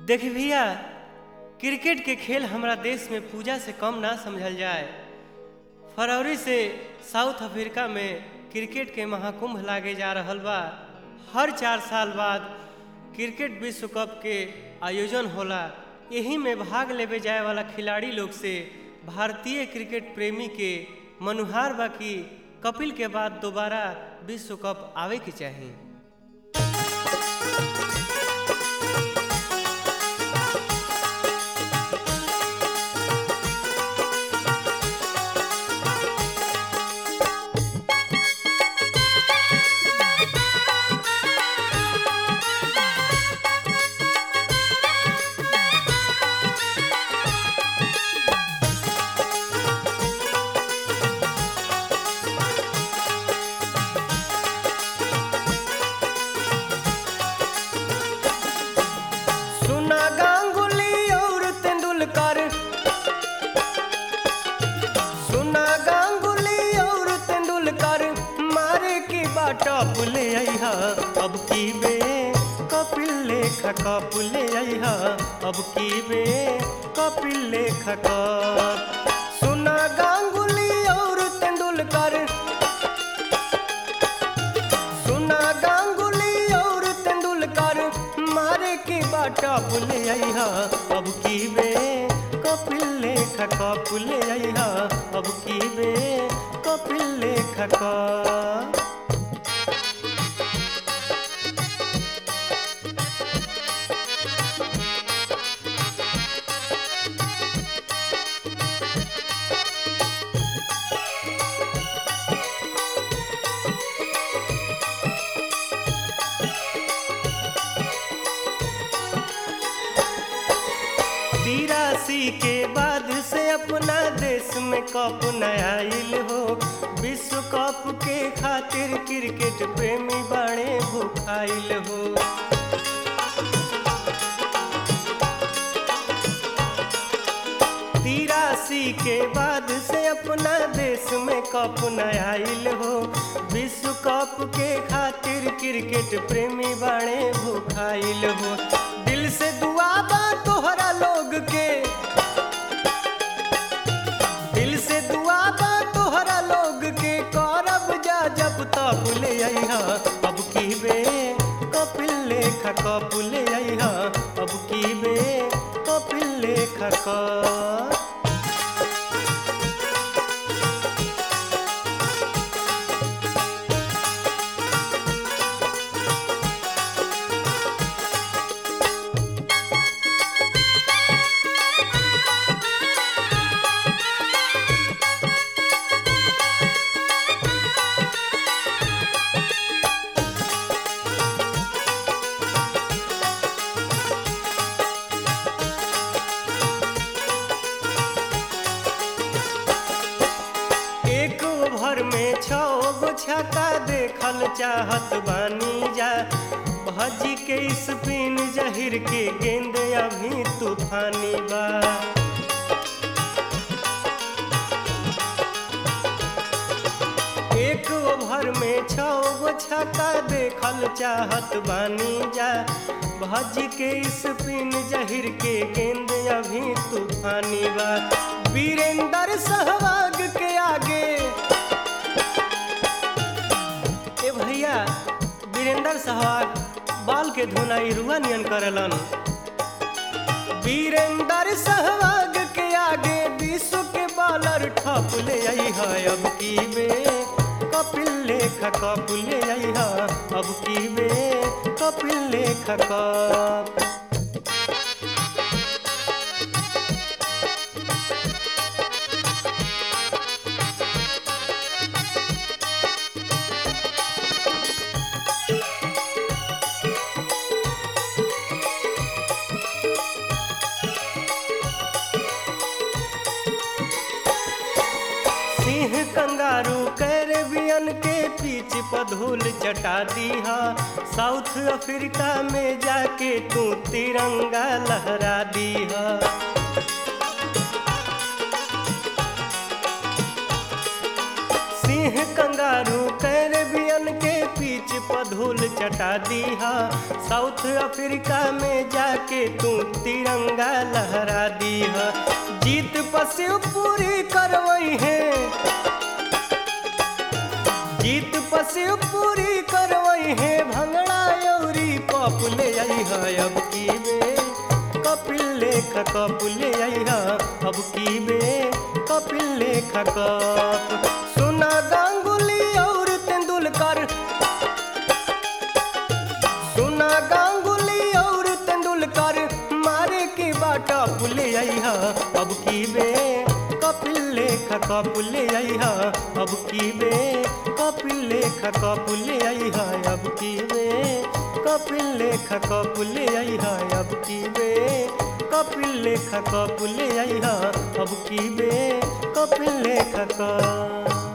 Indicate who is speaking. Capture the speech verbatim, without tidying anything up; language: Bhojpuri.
Speaker 1: देखी भैया, क्रिकेट के खेल हमारा देश में पूजा से कम ना समझल जाए। फरवरी से साउथ अफ्रीका में क्रिकेट के महाकुंभ लागे जा रहल बा। हर चार साल बाद क्रिकेट विश्व कप के आयोजन होला। यही में भाग लेवे जाए वाला खिलाड़ी लोग से भारतीय क्रिकेट प्रेमी के मनुहार बा कि कपिल के बाद दोबारा विश्व कप आवे के चाहिए। टॉप ले आइहा अब की बे कपिल लेखा कप ले आइहा अब की बे कपिल लेखा कप। सुना गांगुली और तेंदुलकर, सुना गांगुली और तेंदुलकर मारे की बा टॉप ले आइहा अब की बे कपिल लेखा कप ले आइहा अब की बे कपिल लेखा कप। तिरासी के बाद से अपना देश में कप न आइल हो। विश्व कप के खातिर क्रिकेट प्रेमी बड़े भूखाइल हो। तिरासी के बाद से अपना देश में कप न आइल हो। विश्व कप के खातिर क्रिकेट प्रेमी बड़े भूखाइल हो। दिल से दुआ बा तोहरा लोग के, दिल से दुआ बा तोहरा लोग के करब जा जब तब ले आइहा अब की बे कपिल लेखा कप ले आइहा अब की बे कपिल लेखा कप। में छो गो छक्का देखल चाहत बानी जा। भजी के स्पिन जहिर के गेंद अभी तूफानी बा। एक ओवर में छो गो छक्का देखल चाहत बानी जा। भजी के स्पिन जहिर के गेंद अभी तूफानी बा। वीरेंद्र सहवाग के आगे ए भैया, वीरेंद्र सहवाग बाल के धुनाई रुआ नियन करलन। वीरेंद्र सहवाग के आगे विश्व के बॉलर ठप ले आइहा अब की बे कपिल लेखा कप ले आइहा अब की बे कपिल लेखा कप। कंगारू कैरेबियन के पीछ पर धूल चटा दीहा। साउथ अफ्रीका में जाके तू तिरंगा लहरा दीहा। सिंह कंगारू कैरेबियन के पीछ पर धूल चटा दीहा। साउथ अफ्रीका में जाके तू तिरंगा लहरा दीहा। जीत पसिव पूरी करवई है, जीत पसिव पूरी करवई है। भंगड़ा यौरी पप ले अइहा अब की बे कपिल लेख कप ले अइहा अब की बे कपिल लेख कप। सुना गांगुली और तेंदुलकर, सुना गांगुली और तेंदुलकर मारे की बाटा पुले अइहा अब की बे कपिल लेख कप ले अइहा अब की बे कपिल लेख कप ले अइहा अब की बे कपिल लेख कप ले अइहा अब की बे कपिल लेख कप ले अइहा अब की बे कपिल लेख कप।